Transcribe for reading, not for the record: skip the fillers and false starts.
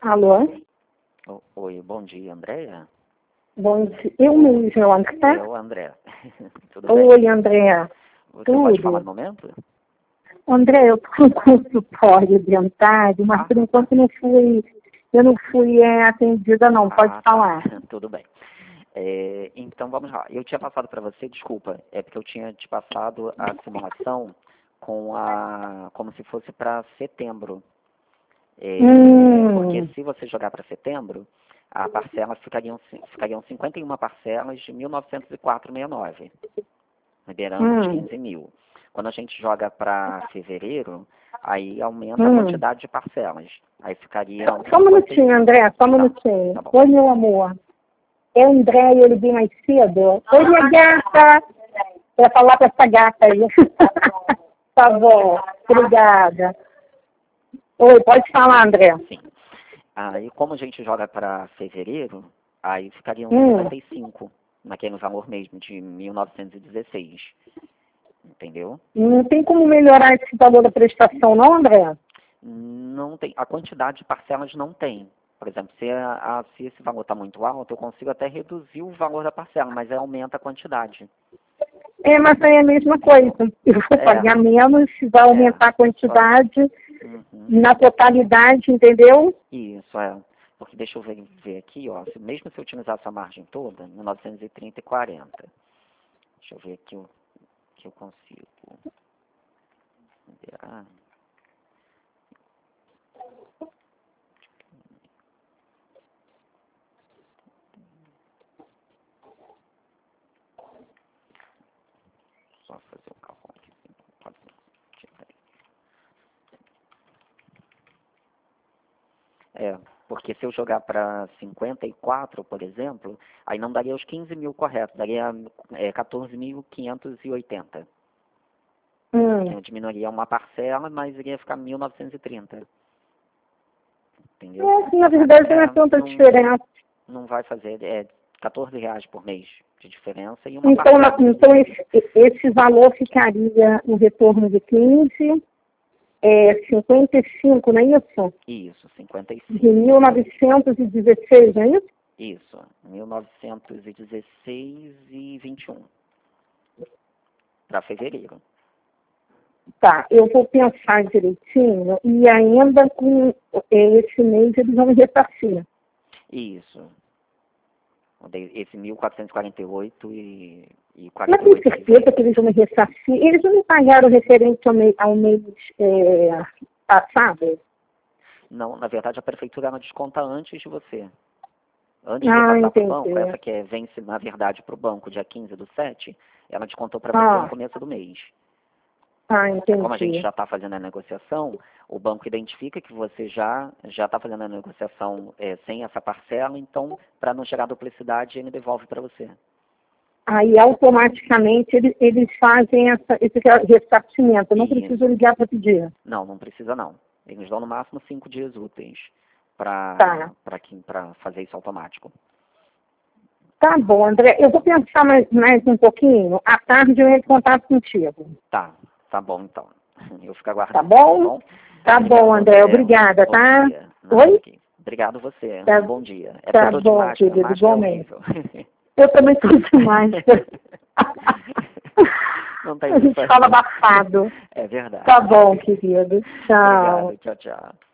Alô? Oi, bom dia, Andréia? Bom dia. Eu mesmo, André? Eu, André. Tudo bem? Oi, André. Você pode Tudo. falar no momento? André, eu estou no consultório dentário, mas por enquanto eu não fui atendida não, pode falar. Tá. Tudo bem. Então, vamos lá. Eu tinha passado para você, desculpa, é porque eu tinha te passado a simulação como se fosse para setembro. Porque se você jogar para setembro, a parcela ficariam 51 parcelas de 1.904,69, liberando os 15 mil. Quando a gente joga para fevereiro, aí aumenta a quantidade de parcelas. Aí ficaria... Só um minutinho, André, só um minutinho. Tá bom. Oi, meu amor. É o André, eu liguei mais cedo. Oi, minha gata. Vou falar com essa gata aí. Tá bom, obrigada. Oi, pode falar, André. Sim. Aí, como a gente joga para fevereiro, aí ficariam 55, naquele valor mesmo, de 1.916. Entendeu? Não tem como melhorar esse valor da prestação, não, André? Não tem. A quantidade de parcelas não tem. Por exemplo, se esse valor está muito alto, eu consigo até reduzir o valor da parcela, mas aí aumenta a quantidade. Mas aí é a mesma coisa. Eu vou pagar menos, vai aumentar a quantidade na totalidade, entendeu? Isso, Porque deixa eu ver aqui, ó. Mesmo se eu utilizar essa margem toda, 1930,40. Deixa eu ver aqui o que eu consigo. Só fazer o cálculo aqui. Porque se eu jogar para 54, por exemplo, aí não daria os 15 mil corretos, daria 14.580. Eu diminuiria uma parcela, mas iria ficar 1.930. Entendeu? Na verdade não é tanta diferença. Não vai fazer, R$14 por mês de diferença e Então esse valor ficaria no retorno de 15, 55, não é isso? Isso, 55. De 1916, não é isso? Isso, 1916,21. Para fevereiro. Tá, eu vou pensar direitinho e ainda com esse mês eles vão ressarcir. Isso. Esse 1.448 e 48. Mas tem certeza que eles vão me ressarcir? Eles não me pagaram referente ao mês passado? Não, na verdade a prefeitura ela desconta antes de você. Antes de passar para o banco, essa que vence, na verdade, para o banco dia 15/7, ela descontou para você no começo do mês. Entendi. Como a gente já está fazendo a negociação, o banco identifica que você já está fazendo a negociação sem essa parcela, então, para não gerar duplicidade, ele devolve para você. Aí, automaticamente, eles fazem esse ressarcimento. Eu não preciso ligar para pedir. Não precisa não. Eles dão no máximo 5 dias úteis para fazer isso automático. Tá bom, André. Eu vou pensar mais um pouquinho. À tarde eu entro em contato contigo. Tá bom então. Eu fico aguardando. Tá bom? Tá bom, André. Obrigada, tá? Oi? Obrigado você. Bom dia. Tá bom, querido. Igualmente. Eu também estou de máscara. Não tem a gente fala abafado. É verdade. Tá bom, querido. Tchau. Obrigado. Tchau.